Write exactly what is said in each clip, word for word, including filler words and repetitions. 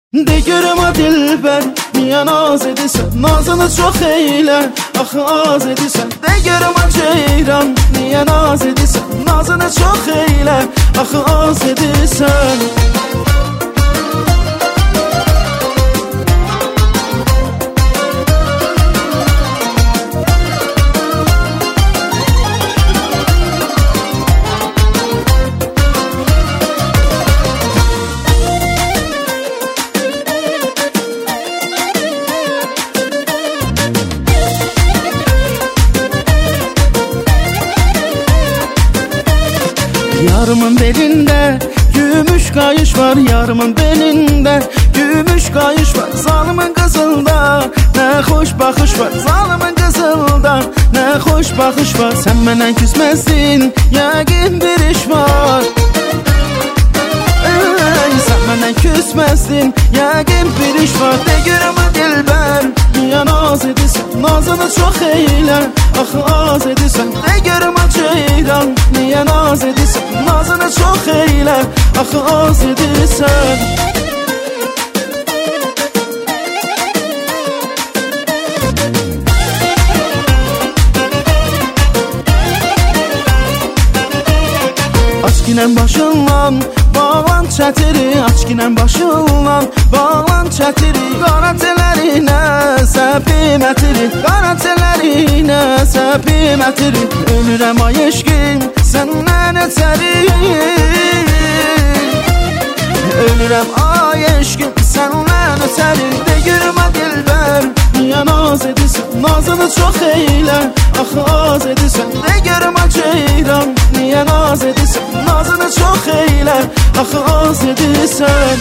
De görüm o dilber, niye naz edirsən? Nazını çox eylə, axı az edirsən. De görüm o ceyran, niye naz edirsən? Nazını çox eylə, axı az edirsən. Yarımın belinde gümüş kayış var, yarımın belinde gümüş kayış var. Zalimin kızılda ne hoş bakış var, zalimin kızılda ne hoş bakış var. Sen benden küsmezsin, yəqin bir iş var. Ey, sen benden küsmezsin, yəqin bir iş var. De görüm o dilber, niye naz edirsən? Nazını çox eylə, axı az edirsən. De görüm o ceyran, niye naz edirsən? Nazını çox eylə, axı az edirsən. Açkinən başından bağlan çətiri, açkinən başından bağlan çətiri. Qara telərinə səpim ətiri, qara telərinə səpim ətiri. Ölürəm ay eşqim səndən ötəri, ölürəm ay eşqim səndən ötəri. De görüm o dilber, niyə naz edirsən? Nazını çox eylə, axı az edirsən. De görüm o ceyran, niyə naz edirsən? Nazını çox eylə, axı az edirsən.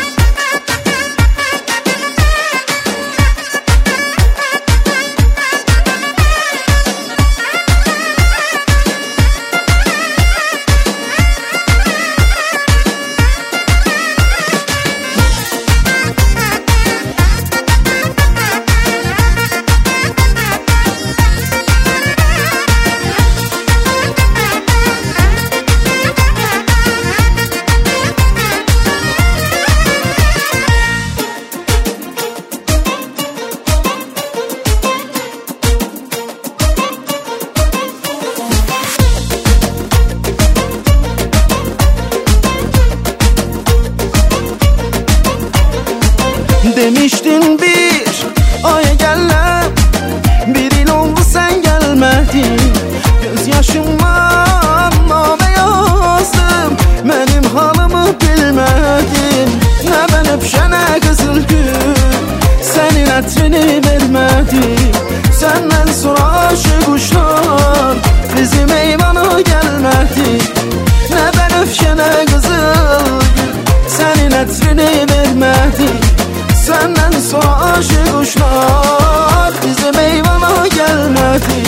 Demiştin bir aya gələm, bir il oldu sən gəlmədin. Göz yaşımdan namə yazdım, mənim halımı bilmədin. Nə mən öpşənə qızıl gül, sənin ətrini vermədim. Səndən sonra aşıq uşlar bizim eyvana gəlmədi. Nə mən öpşənə qızıl gül, sənin ətrini vermədim. Səndən sonra aşıq uşlar bizim eyvana gəlmədi.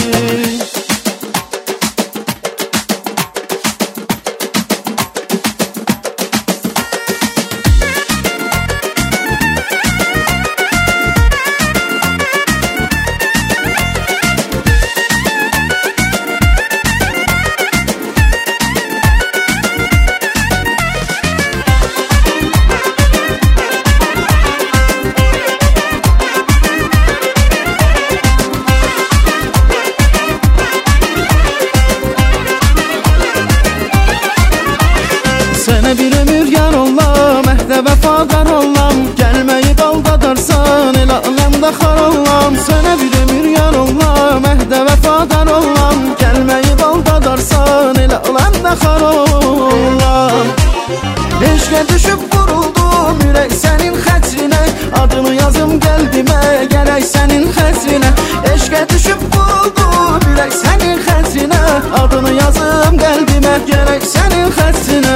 Sənə bir ömür yar olam, əhdə vəfadar olam. Gəlməyib aldadarsan, el aləmdə xar olam. Sənə bir ömür yar olam, əhdə vəfadar olam. Gəlməyib aldadarsan, el aləmdə xar olam. Eşqə düşüb vuruldum, ürək sənin xətrinə. Adını yazım qəlbimə, gərək sənin xətrinə. Eşqə düşüb vuruldum, ürək sənin xətrinə. Adını yazım qəlbimə, gərək sənin xətrinə.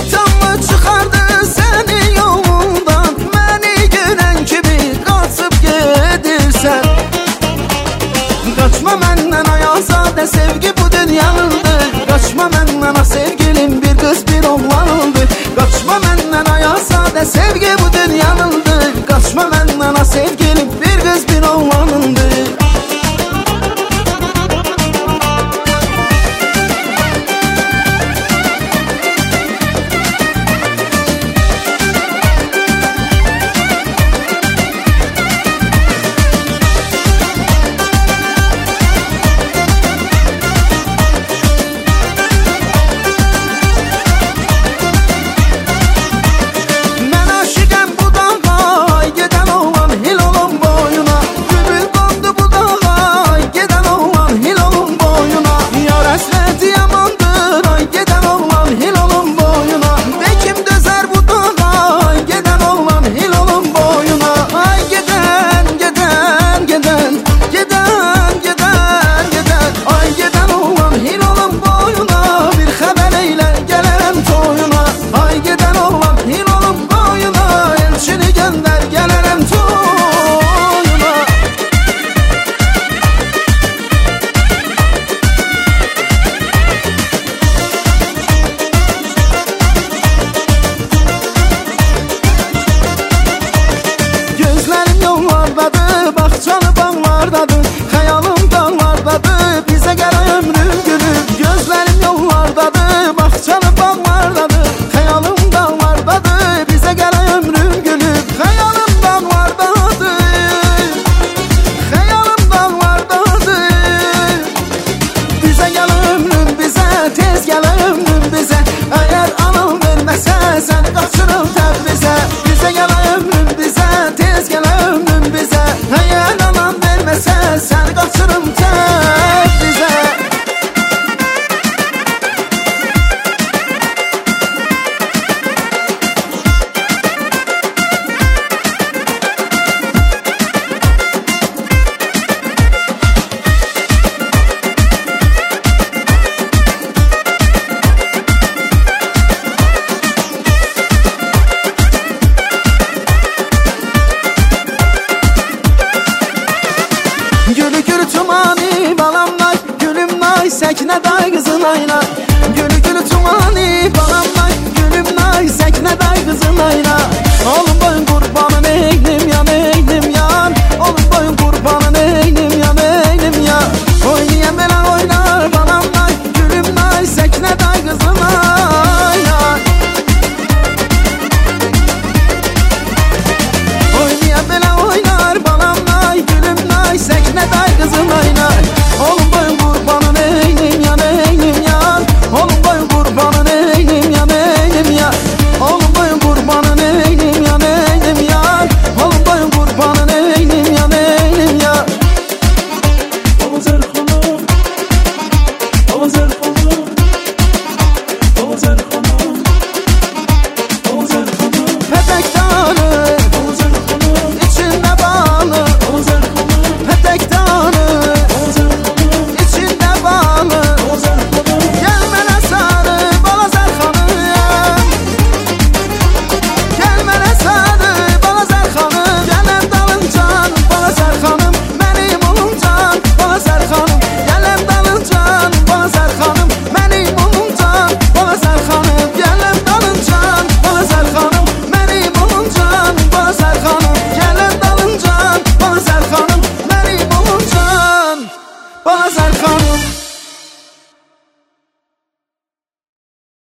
Şeytanla çıxardı səni yolundan, məni görən kimi qaçıb gedir. Səkinə day qızın ayla.